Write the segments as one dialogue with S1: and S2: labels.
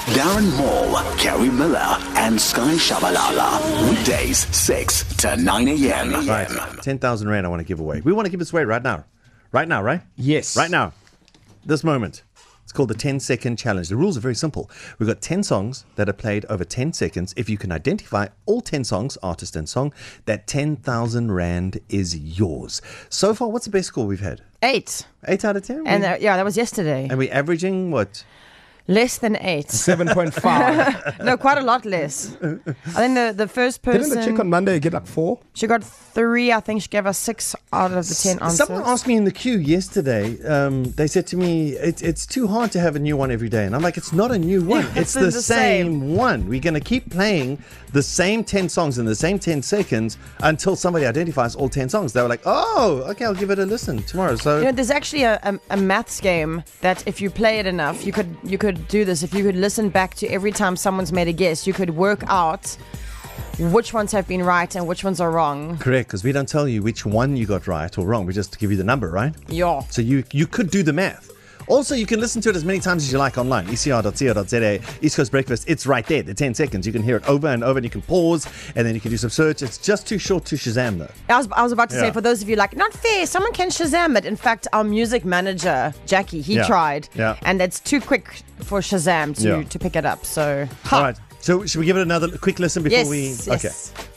S1: Darren Moore, Kerry Miller, and Sky Shabalala. Weekdays, 6 to 9 a.m.
S2: Right. 10,000 Rand I want to give away. We want to give this away right now. Right now, right?
S3: Yes.
S2: Right now. This moment. It's called the 10-second challenge. The rules are very simple. We've got 10 songs that are played over 10 seconds. If you can identify all 10 songs, artist and song, that 10,000 Rand is yours. So far, what's the best score we've had?
S4: 8.
S2: 8 out of 10?
S4: And that was yesterday.
S2: And we're averaging what?
S4: Less than 8.
S3: 7.5.
S4: No, quite a lot less. I think the first person...
S3: Didn't the chick on Monday get like 4?
S4: She got 3. I think she gave us 6 out of the 10 answers.
S2: Someone asked me in the queue yesterday, they said to me, it's too hard to have a new one every day. And I'm like, it's not a new one. It's the same one. We're going to keep playing the same 10 songs in the same 10 seconds until somebody identifies all 10 songs. They were like, oh, okay, I'll give it a listen tomorrow. So
S4: there's actually a maths game that if you play it enough, you could do this. If you could listen back to every time someone's made a guess, you could work out which ones have been right and which ones are wrong.
S2: Correct, because we don't tell you which one you got right or wrong. We just give you the number, right?
S4: Yeah.
S2: So you could do the math. Also, you can listen to it as many times as you like online. ecr.co.za, East Coast Breakfast. It's right there, the 10 seconds. You can hear it over and over, and you can pause, and then you can do some search. It's just too short to Shazam, though.
S4: I was about to say, for those of you like, not fair, someone can Shazam it. In fact, our music manager, Jackie, he tried.
S2: Yeah.
S4: And it's too quick for Shazam to pick it up. So,
S2: All right. So should we give it another quick listen before we...
S4: Yes.
S2: Okay.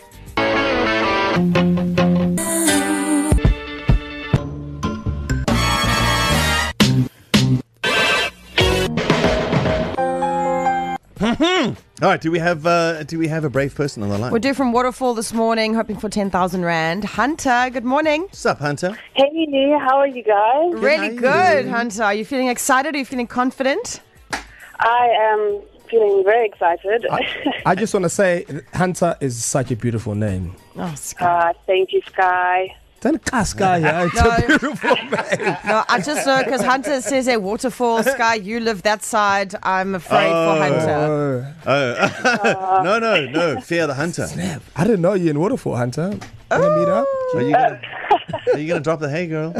S2: All right, do we have a brave person on the line?
S4: We're due from Waterfall this morning, hoping for 10,000 Rand. Hunter, good morning.
S2: What's up, Hunter?
S5: Hey, how are you guys?
S4: Really
S2: how you
S4: good,
S2: doing?
S4: Hunter. Are you feeling excited? Are you feeling confident?
S5: I am feeling very excited.
S3: I just want to say, Hunter is such a beautiful name.
S4: Oh, Sky.
S5: Thank you, Sky.
S3: Then Casca, yeah, it's a beautiful name.
S4: No, I just know because Hunter says a waterfall. Sky, you live that side. I'm afraid for Hunter.
S2: No, fear the hunter.
S3: I didn't know you in Waterfall, Hunter. Can we meet up?
S2: Are you gonna drop the hey, girl?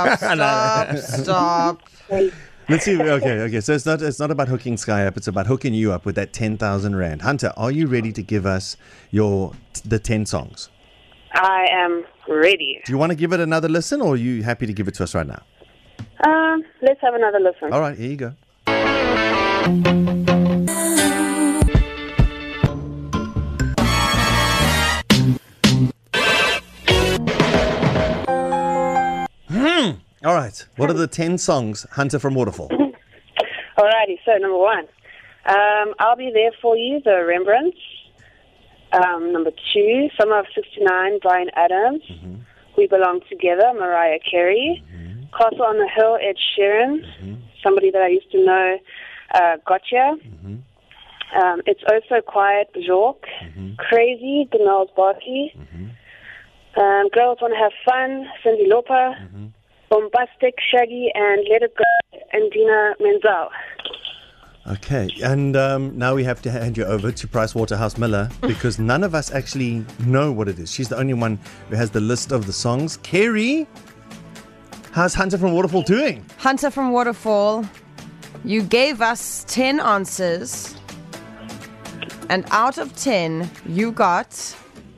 S4: Stop.
S2: Let's see. Okay. So it's not about hooking Sky up. It's about hooking you up with that 10,000 Rand. Hunter, are you ready to give us the 10 songs?
S5: I am ready.
S2: Do you want to give it another listen, or are you happy to give it to us right now?
S5: Let's have another listen.
S2: All right, here you go. All right. What are the 10 songs, Hunter from Waterfall?
S5: Alrighty, so number 1. I'll Be There For You, The Rembrandts. Number 2, Summer of 69, Bryan Adams.
S2: Mm-hmm.
S5: We Belong Together, Mariah Carey.
S2: Mm-hmm.
S5: Castle on the Hill, Ed Sheeran.
S2: Mm-hmm.
S5: Somebody that I used to know, Gotcha.
S2: Mm-hmm.
S5: It's Oh So Quiet, Bjork.
S2: Mm-hmm.
S5: Crazy, Gnarls Barkley.
S2: Mm-hmm.
S5: Girls Want to Have Fun, Cyndi Lauper.
S2: Mm-hmm.
S5: Bombastic, Shaggy, and Let It Go, and Dina Menzel.
S2: Okay, and now we have to hand you over to PricewaterhouseMiller because none of us actually know what it is. She's the only one who has the list of the songs. Kerry, how's Hunter from Waterfall doing?
S4: Hunter from Waterfall, you gave us 10 answers, and out of 10, you got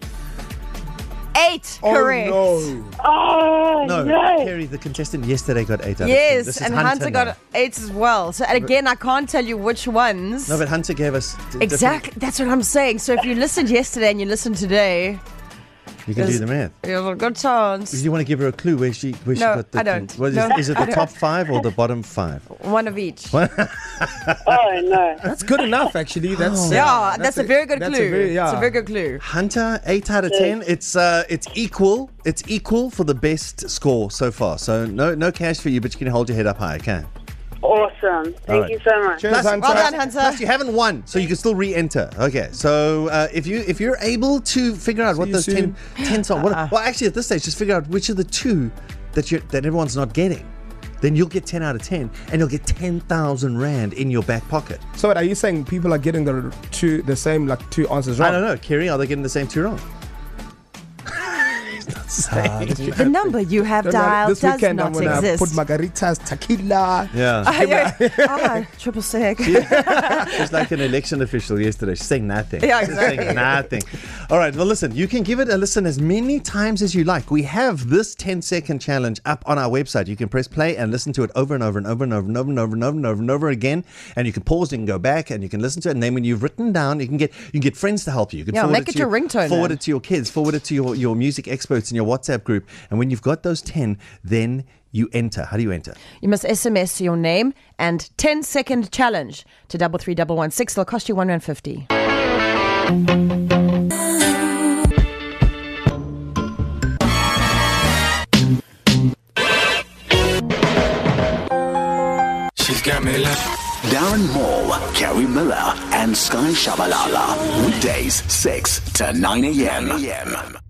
S4: 8 correct.
S5: Oh,
S2: No,
S5: no.
S2: Kerry, the contestant yesterday got 8 out of 10.
S4: Yes,
S2: This is
S4: and Hunter
S2: now.
S4: got 8 as well. So and again, I can't tell you which ones.
S2: No, but Hunter gave us...
S4: Exactly, that's what I'm saying. So if you listened yesterday and you listen today,
S2: You can do the math.
S4: you have a good chance.
S2: Do you want to give her a clue where she
S4: No,
S2: got the...
S4: I don't.
S2: What is,
S4: No,
S2: is it
S4: I
S2: the
S4: don't.
S2: top 5 or the bottom 5?
S4: One of each.
S5: Oh, no.
S3: That's good enough, actually. That's
S4: Yeah, that's a very good
S3: that's
S4: clue.
S3: a very-
S4: It's a very good clue.
S2: Hunter, 8 out of 10. It's equal. It's equal for the best score so far. So no cash for you, but you can hold your head up high, okay?
S5: Awesome. Thank
S2: right.
S5: you so much.
S3: Cheers, Hunter.
S4: Well done, Hunter.
S2: Plus, you haven't won, so you can still re-enter. Okay, so if you're able to figure out what
S3: you
S2: those
S3: soon.
S2: 10 songs... well, actually, at this stage, just figure out which of the 2 that everyone's not getting. Then you'll get 10 out of 10, and you'll get 10,000 Rand in your back pocket.
S3: So are you saying people are getting the same 2 answers wrong?
S2: I don't know, Kerry, are they getting the same 2 wrong? say.
S4: The number you have dialed
S3: This
S4: does
S3: weekend
S4: not
S3: I'm gonna
S4: exist.
S3: put margaritas, tequila.
S2: Yeah.
S4: Triple sec.
S2: She's like an election official yesterday. She's saying nothing.
S4: Yeah,
S2: She's
S4: exactly.
S2: saying nothing. All right, well, listen, you can give it a listen as many times as you like. We have this 10-second challenge up on our website. You can press play and listen to it over and over and over and over and over and over and over and over and over again. And you can pause, you can go back, and you can listen to it. And then when you've written down, you can get friends to help you. You can forward
S4: make it your ringtone.
S2: Forward
S4: Man.
S2: it to your kids. Forward it to your music experts in your WhatsApp group. And when you've got those 10, then you enter. How do you enter?
S4: You must SMS your name and 10-second challenge to 33116. It'll cost you R1.50.
S1: She's got me like Darren Moore, Carrie Miller, and Sky Shabalala. Weekdays 6 to 9 a.m.